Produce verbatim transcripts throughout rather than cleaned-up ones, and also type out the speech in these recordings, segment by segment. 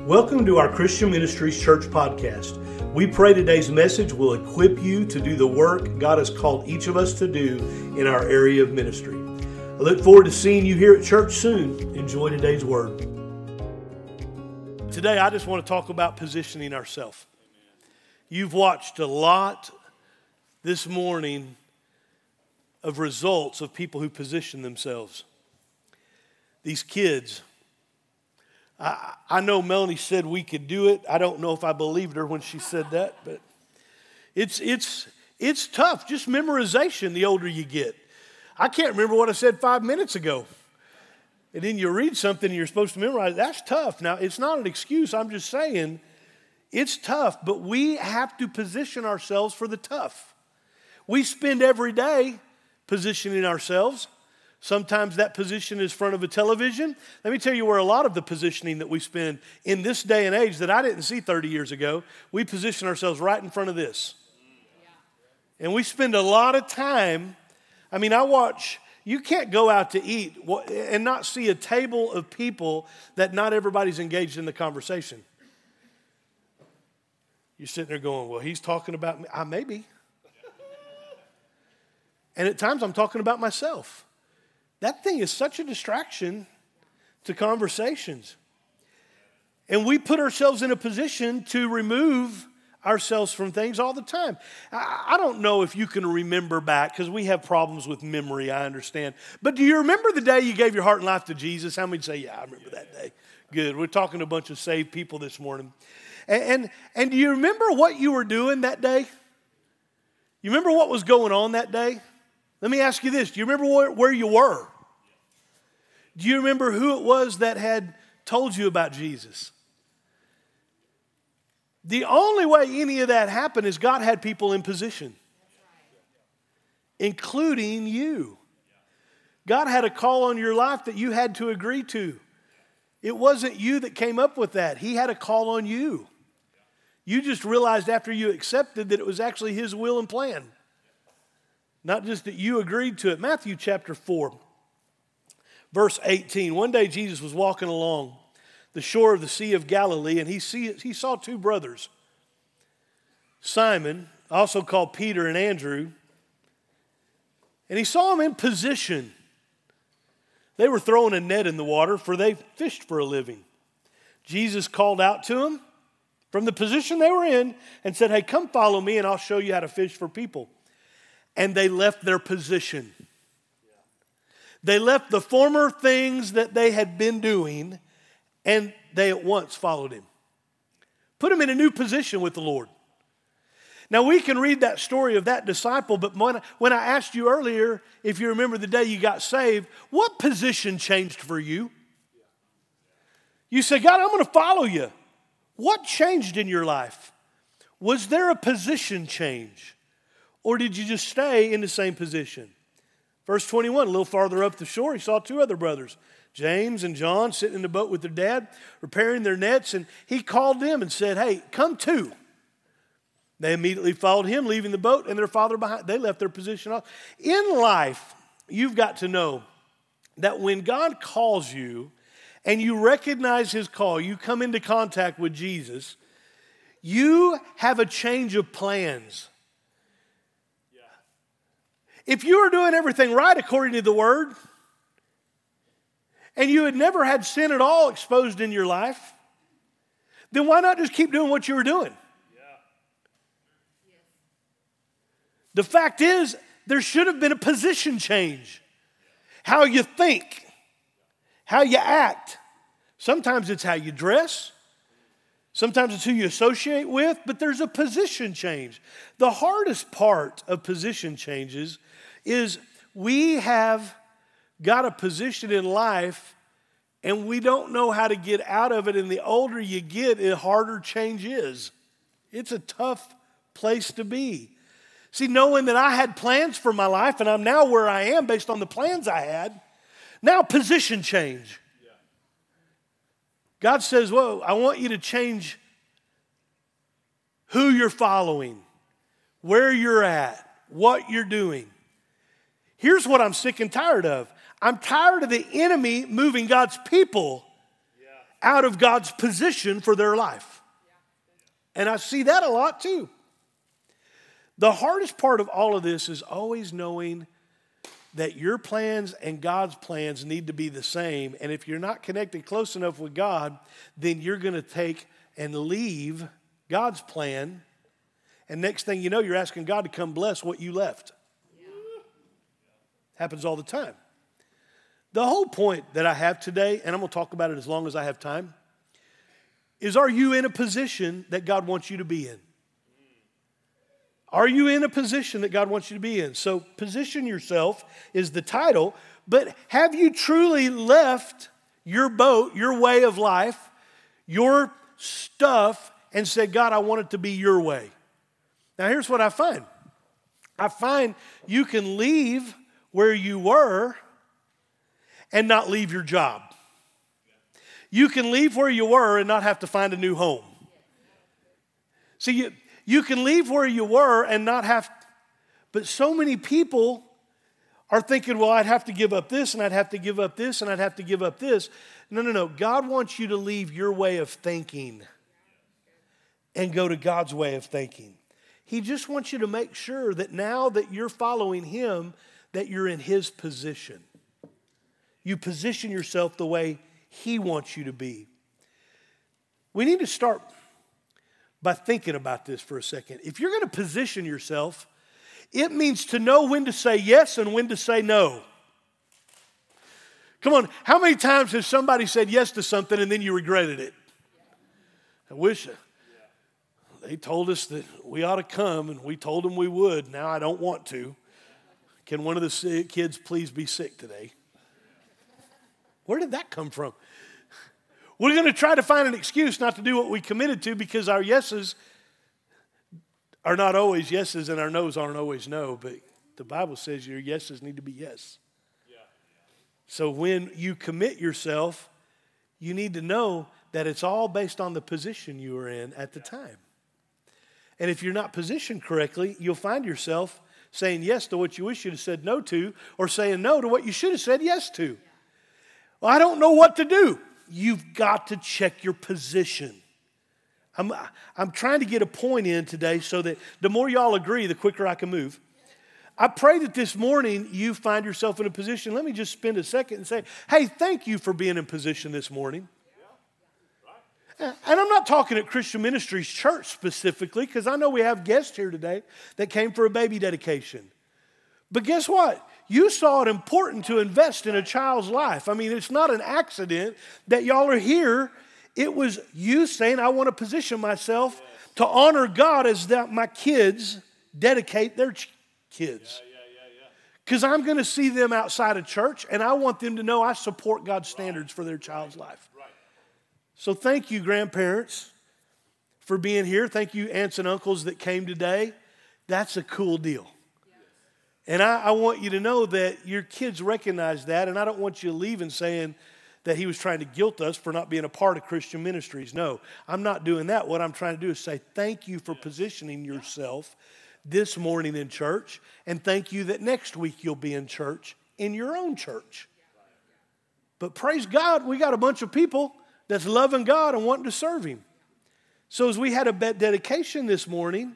Welcome to our Christian Ministries Church podcast. We pray today's message will equip you to do the work God has called each of us to do in our area of ministry. I look forward to seeing you here at church soon. Enjoy today's word. Today, I just want to talk about positioning ourselves. You've watched a lot this morning of results of people who position themselves. These kids, I, I know Melanie said we could do it. I don't know if I believed her when she said that, but it's it's it's tough. Just memorization the older you get. I can't remember what I said five minutes ago. And then you read something and you're supposed to memorize. That's tough. Now, it's not an excuse. I'm just saying it's tough, but we have to position ourselves for the tough. We spend every day positioning ourselves. Sometimes that position is in front of a television. Let me tell you where a lot of the positioning that we spend in this day and age that I didn't see thirty years ago, we position ourselves right in front of this. And we spend a lot of time. I mean, I watch, you can't go out to eat and not see a table of people that not everybody's engaged in the conversation. You're sitting there going, well, he's talking about me. I may be. And at times I'm talking about myself. That thing is such a distraction to conversations. And we put ourselves in a position to remove ourselves from things all the time. I, I don't know if you can remember back, because we have problems with memory, I understand. But do you remember the day you gave your heart and life to Jesus? How many say, yeah, I remember that day? Good. We're talking to a bunch of saved people this morning. And, and, and do you remember what you were doing that day? You remember what was going on that day? Let me ask you this. Do you remember where, where you were? Do you remember who it was that had told you about Jesus? The only way any of that happened is God had people in position, including you. God had a call on your life that you had to agree to. It wasn't you that came up with that. He had a call on you. You just realized after you accepted that it was actually His will and plan. Not just that you agreed to it. Matthew chapter four, verse eighteen. One day Jesus was walking along the shore of the Sea of Galilee, and he, see, he saw two brothers, Simon, also called Peter, and Andrew. And he saw them in position. They were throwing a net in the water, for they fished for a living. Jesus called out to them from the position they were in and said, hey, come follow me, and I'll show you how to fish for people. And they left their position. They left the former things that they had been doing, and they at once followed Him. Put them in a new position with the Lord. Now, we can read that story of that disciple, but when, when I asked you earlier, if you remember the day you got saved, what position changed for you? You said, God, I'm going to follow you. What changed in your life? Was there a position change? Or did you just stay in the same position? Verse twenty-one, a little farther up the shore, he saw two other brothers, James and John, sitting in the boat with their dad, repairing their nets, and he called them and said, hey, come too. They immediately followed him, leaving the boat and their father behind. They left their position off. In life, you've got to know that when God calls you and you recognize His call, you come into contact with Jesus, you have a change of plans. If you were doing everything right according to the Word, and you had never had sin at all exposed in your life, then why not just keep doing what you were doing? Yeah. The fact is, there should have been a position change. How you think, how you act. Sometimes it's how you dress. Sometimes it's who you associate with, but there's a position change. The hardest part of position changes is we have got a position in life and we don't know how to get out of it, and the older you get, the harder change is. It's a tough place to be. See, knowing that I had plans for my life and I'm now where I am based on the plans I had, now position change. God says, whoa, I want you to change who you're following, where you're at, what you're doing. Here's what I'm sick and tired of. I'm tired of the enemy moving God's people out of God's position for their life. And I see that a lot too. The hardest part of all of this is always knowing that your plans and God's plans need to be the same. And if you're not connected close enough with God, then you're going to take and leave God's plan. And next thing you know, you're asking God to come bless what you left. Yeah. Happens all the time. The whole point that I have today, and I'm going to talk about it as long as I have time, is are you in a position that God wants you to be in? Are you in a position that God wants you to be in? So position yourself is the title, but have you truly left your boat, your way of life, your stuff, and said, God, I want it to be your way? Now here's what I find. I find you can leave where you were and not leave your job. You can leave where you were and not have to find a new home. See, you, you can leave where you were and not have, but so many people are thinking, well, I'd have to give up this, and I'd have to give up this, and I'd have to give up this. No, no, no. God wants you to leave your way of thinking and go to God's way of thinking. He just wants you to make sure that now that you're following Him, that you're in His position. You position yourself the way He wants you to be. We need to start by thinking about this for a second. If you're going to position yourself, it means to know when to say yes and when to say no. Come on, how many times has somebody said yes to something and then you regretted it? I wish they told us that we ought to come and we told them we would. Now I don't want to. Can one of the sick kids please be sick today? Where did that come from? We're going to try to find an excuse not to do what we committed to because our yeses are not always yeses and our no's aren't always no. But the Bible says your yeses need to be yes. Yeah. So when you commit yourself, you need to know that it's all based on the position you were in at the time. And if you're not positioned correctly, you'll find yourself saying yes to what you wish you'd have said no to, or saying no to what you should have said yes to. Well, I don't know what to do. You've got to check your position. I'm, I'm trying to get a point in today so that the more y'all agree, the quicker I can move. I pray that this morning you find yourself in a position. Let me just spend a second and say, hey, thank you for being in position this morning. And I'm not talking at Christian Ministries Church specifically, because I know we have guests here today that came for a baby dedication. But guess what? You saw it important to invest in a child's life. I mean, it's not an accident that y'all are here. It was you saying, I want to position myself to honor God as that my kids dedicate their ch- kids. Because I'm going to see them outside of church, and I want them to know I support God's standards for their child's life. So thank you, grandparents, for being here. Thank you, aunts and uncles that came today. That's a cool deal. And I, I want you to know that your kids recognize that, and I don't want you leaving saying that he was trying to guilt us for not being a part of Christian Ministries. No, I'm not doing that. What I'm trying to do is say thank you for positioning yourself this morning in church, and thank you that next week you'll be in church, in your own church. But praise God, we got a bunch of people that's loving God and wanting to serve Him. So as we had a dedication this morning,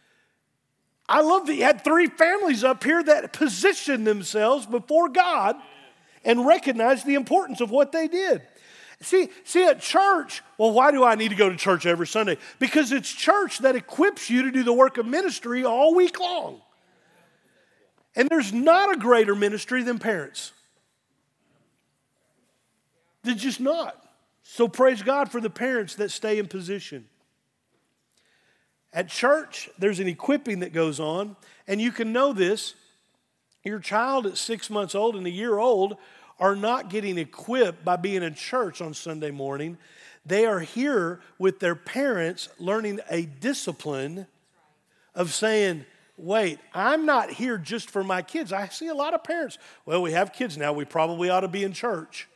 I love that you had three families up here that positioned themselves before God and recognized the importance of what they did. See, see, at church, well, why do I need to go to church every Sunday? Because it's church that equips you to do the work of ministry all week long. And there's not a greater ministry than parents. There's just not. So praise God for the parents that stay in position. At church, there's an equipping that goes on, and you can know this. Your child at six months old and a year old are not getting equipped by being in church on Sunday morning. They are here with their parents learning a discipline of saying, wait, I'm not here just for my kids. I see a lot of parents, well, we have kids now, we probably ought to be in church.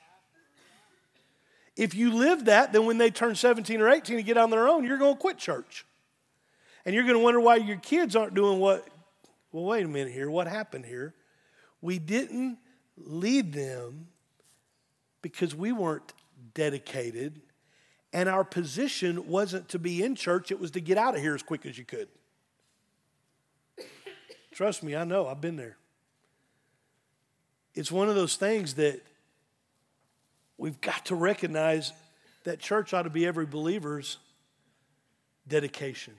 If you live that, then when they turn seventeen or eighteen and get on their own, you're going to quit church. And you're going to wonder why your kids aren't doing what, well, wait a minute here, what happened here? We didn't lead them because we weren't dedicated And our position wasn't to be in church, it was to get out of here as quick as you could. Trust me, I know, I've been there. It's one of those things that we've got to recognize that church ought to be every believer's dedication.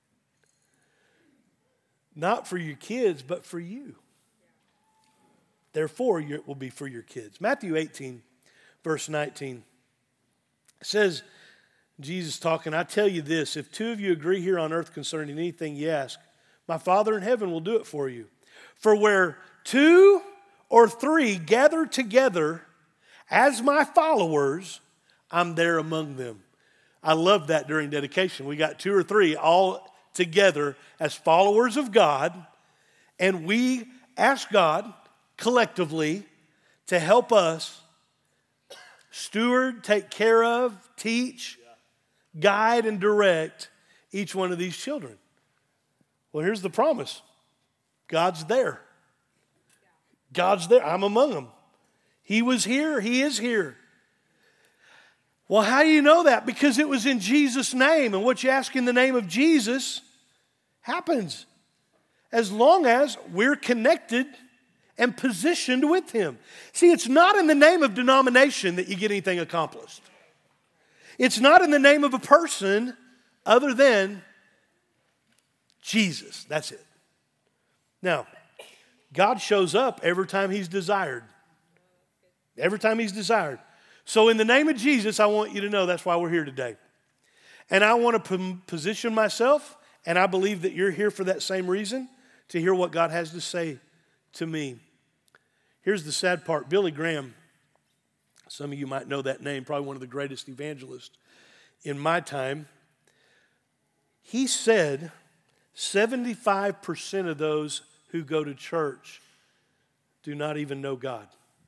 Not for your kids, but for you. Therefore, it will be for your kids. Matthew eighteen, verse nineteen says, Jesus talking, I tell you this, if two of you agree here on earth concerning anything you ask, my Father in heaven will do it for you. For where two or three gather together as my followers, I'm there among them. I love that during dedication. We got two or three all together as followers of God, and we ask God collectively to help us steward, take care of, teach, guide, and direct each one of these children. Well, here's the promise. God's there. God's there. I'm among them. He was here. He is here. Well, how do you know that? Because it was in Jesus' name. And what you ask in the name of Jesus happens. As long as we're connected and positioned with Him. See, it's not in the name of denomination that you get anything accomplished. It's not in the name of a person other than Jesus. That's it. Now, God shows up every time He's desired. Every time He's desired. So in the name of Jesus, I want you to know that's why we're here today. And I want to position myself, and I believe that you're here for that same reason, to hear what God has to say to me. Here's the sad part. Billy Graham, some of you might know that name, probably one of the greatest evangelists in my time. He said seventy-five percent of those who go to church do not even know God.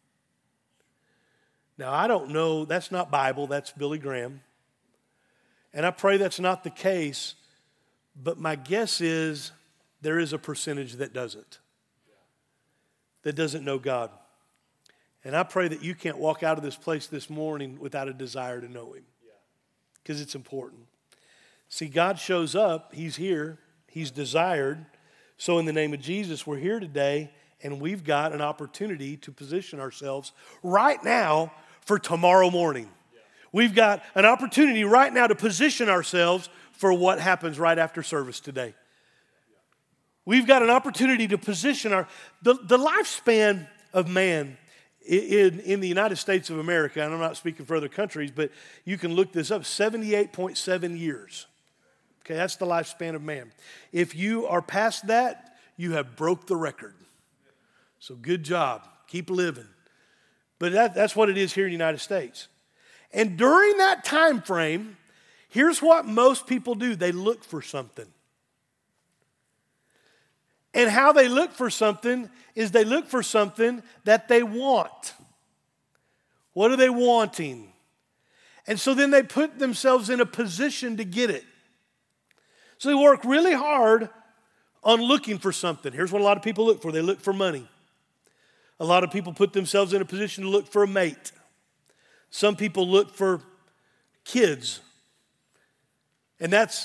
Now, I don't know, that's not Bible, that's Billy Graham. And I pray that's not the case, but my guess is there is a percentage that doesn't. That doesn't know God. And I pray that you can't walk out of this place this morning without a desire to know Him. Because it's important. See, God shows up, He's here, He's desired. So in the name of Jesus, we're here today, and we've got an opportunity to position ourselves right now for tomorrow morning. We've got an opportunity right now to position ourselves for what happens right after service today. We've got an opportunity to position our, the, the lifespan of man in, in the United States of America, and I'm not speaking for other countries, but you can look this up, seventy-eight point seven years. Okay, that's the lifespan of man. If you are past that, you have broke the record. So good job. Keep living. But that, that's what it is here in the United States. And during that time frame, here's what most people do. They look for something. And how they look for something is they look for something that they want. What are they wanting? And so then they put themselves in a position to get it. So they work really hard on looking for something. Here's what a lot of people look for. They look for money. A lot of people put themselves in a position to look for a mate. Some people look for kids. And that's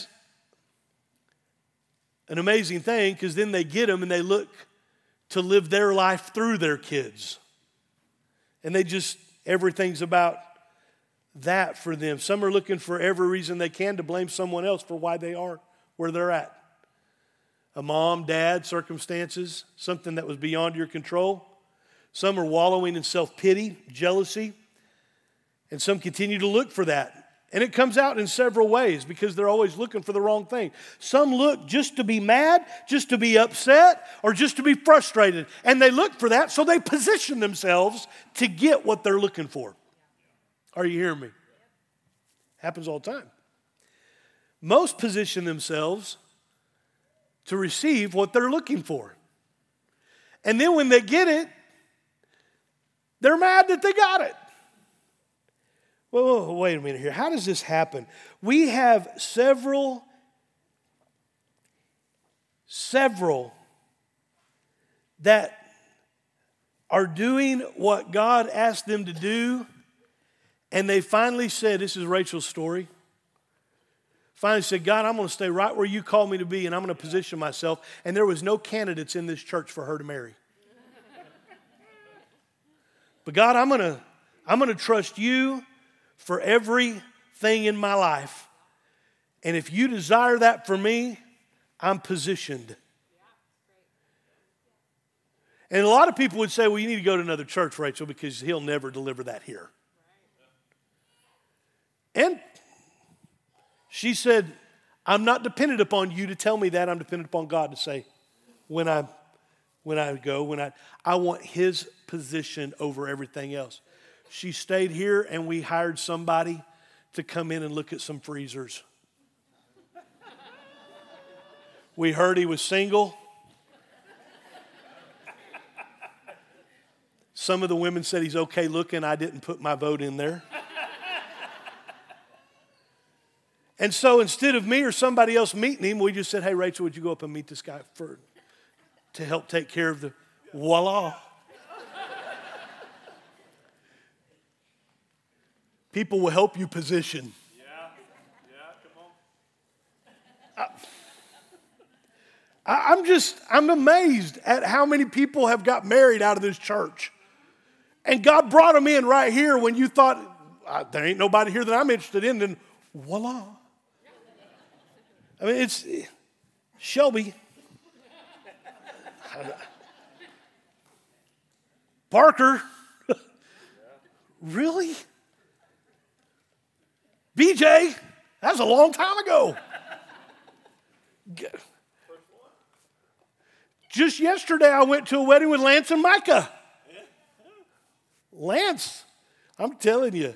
an amazing thing, because then they get them and they look to live their life through their kids. And they just, everything's about that for them. Some are looking for every reason they can to blame someone else for why they are where they're at. A mom, dad, circumstances, something that was beyond your control. Some are wallowing in self-pity, jealousy, and some continue to look for that. And it comes out in several ways because they're always looking for the wrong thing. Some look just to be mad, just to be upset, or just to be frustrated. And they look for that, so they position themselves to get what they're looking for. Are you hearing me? Happens all the time. Most position themselves to receive what they're looking for. And then when they get it, they're mad that they got it. Well, wait a minute here. How does this happen? We have several, several that are doing what God asked them to do, And they finally said, this is Rachel's story. Finally said, God, I'm going to stay right where you called me to be, and I'm going to position myself. And there was no candidates in this church for her to marry. But God, I'm going to, I'm going to trust you for everything in my life. And if you desire that for me, I'm positioned. And a lot of people would say, well, you need to go to another church, Rachel, because he'll never deliver that here. And she said, I'm not dependent upon you to tell me that. I'm dependent upon God to say when I when I go, when I I want his position over everything else. She stayed here and we hired somebody to come in and look at some freezers. We heard he was single. Some of the women said he's okay looking. I didn't put my vote in there. And so instead of me or somebody else meeting him, we just said, hey, Rachel, would you go up and meet this guy for, to help take care of the voila. People will help you position. Yeah, yeah, come on. I, I'm just, I'm amazed at how many people have got married out of this church. And God brought them in right here when you thought, there ain't nobody here that I'm interested in, then voila. I mean, it's Shelby. Parker. Really? B J. That was a long time ago. Just yesterday, I went to a wedding with Lance and Micah. Lance, I'm telling you,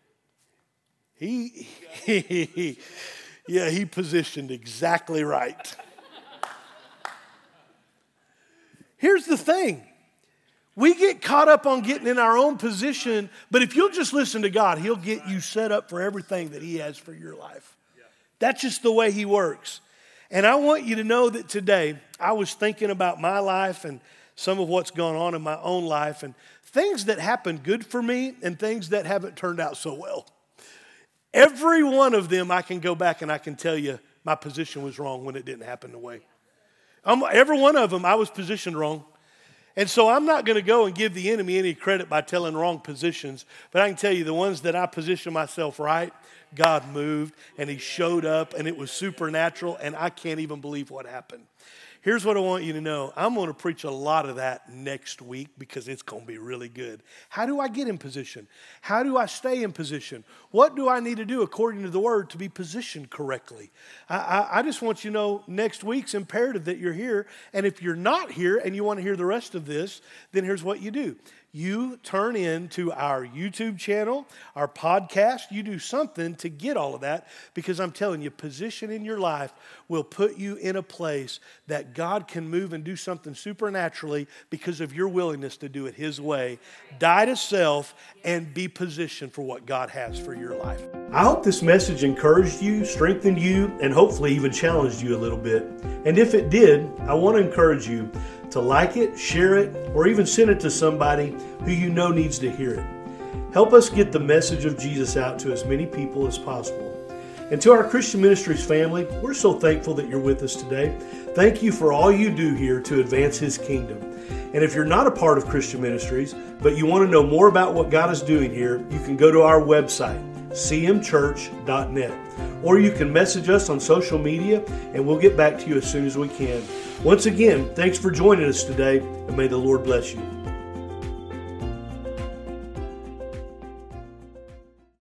he, he yeah, he positioned exactly right. Here's the thing. We get caught up on getting in our own position, but if you'll just listen to God, he'll get you set up for everything that he has for your life. That's just the way he works. And I want you to know that today, I was thinking about my life and some of what's gone on in my own life and things that happened good for me and things that haven't turned out so well. Every one of them, I can go back and I can tell you my position was wrong when it didn't happen the way. Um, every one of them, I was positioned wrong. And so I'm not going to go and give the enemy any credit by telling wrong positions. But I can tell you the ones that I positioned myself right, God moved and he showed up and it was supernatural and I can't even believe what happened. Here's what I want you to know. I'm going to preach a lot of that next week because it's going to be really good. How do I get in position? How do I stay in position? What do I need to do according to the word to be positioned correctly? I, I, I just want you to know next week's imperative that you're here. And if you're not here and you want to hear the rest of this, then here's what you do. You turn into our YouTube channel, our podcast. You do something to get all of that because I'm telling you, position in your life will put you in a place that God can move and do something supernaturally because of your willingness to do it his way. Die to self and be positioned for what God has for your life. I hope this message encouraged you, strengthened you, and hopefully even challenged you a little bit. And if it did, I want to encourage you to like it, share it, or even send it to somebody who you know needs to hear it. Help us get the message of Jesus out to as many people as possible. And to our Christian Ministries family, we're so thankful that you're with us today. Thank you for all you do here to advance his kingdom. And if you're not a part of Christian Ministries, but you want to know more about what God is doing here, you can go to our website, c m church dot net. Or you can message us on social media, and we'll get back to you as soon as we can. Once again, thanks for joining us today, and may the Lord bless you.